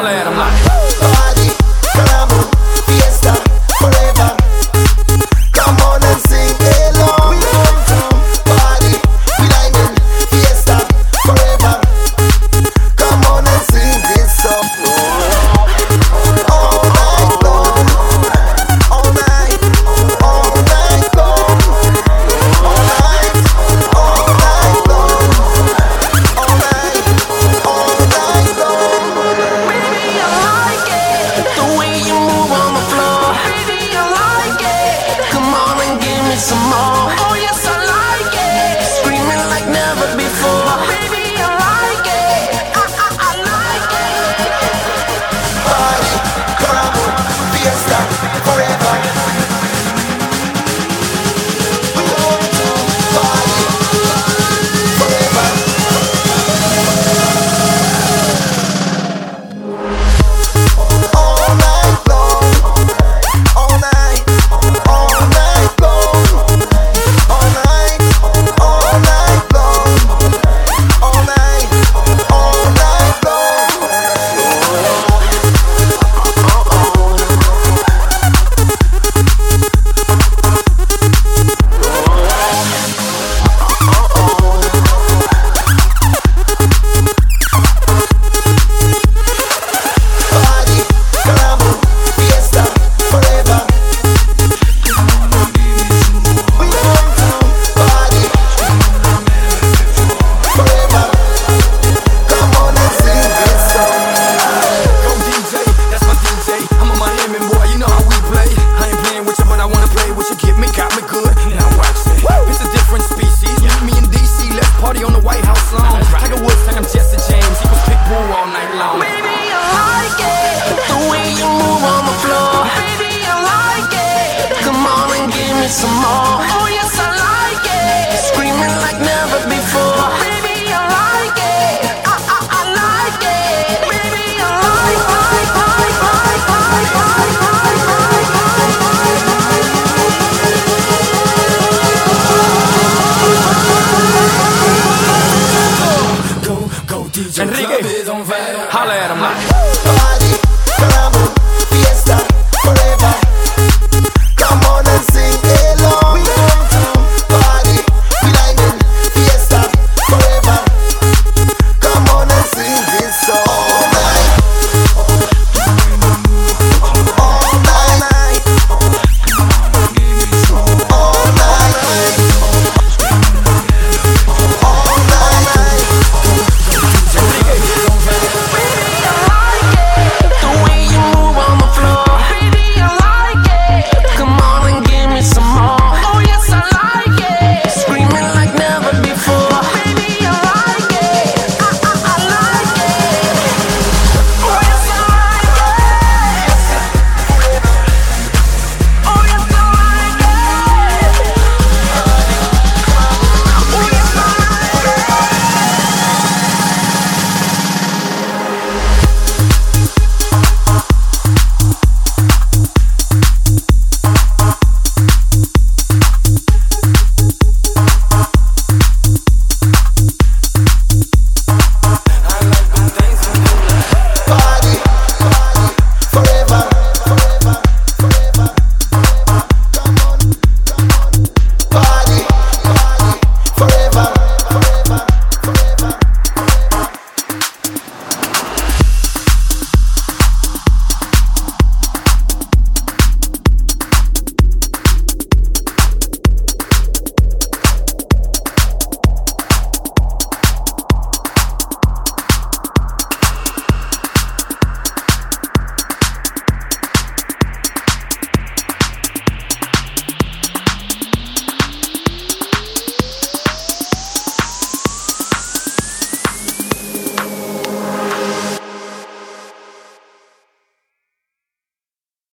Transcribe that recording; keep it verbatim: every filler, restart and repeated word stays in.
holler at them like Party, caramba, fiesta, forever. Come on and sing along. We want to party, we diamond, fiesta, forever. Come on and sing this song. All night long, all night, all night long, all night, all night long, all night, all night long. Baby, I like it, the way you move on the floor. Baby, I like it, come on and give me some more. Oh yes, I like it, screaming like never before. Baby, I like it, I, I, I like it. Party, caramba, fiesta, forever. We want to party, forever. All night long, all night, all night long, all night, all night long, all night, all night long. Party, caramba, fiesta, forever. We want to party, forever. Come on and sing this song. Go D J, that's my D J. I'm a Miami boy, you know how we play. I ain't playing with you, but I wanna play with you. Get me, got me good. Now watch it. It's a different species. Meet me in D C, let's party on the White House lawn. Tiger Woods, I'm Jesse James. He was Pitbull all night long. Baby, I like it, the way you move on the floor. Baby, I like it, come on and give me some more.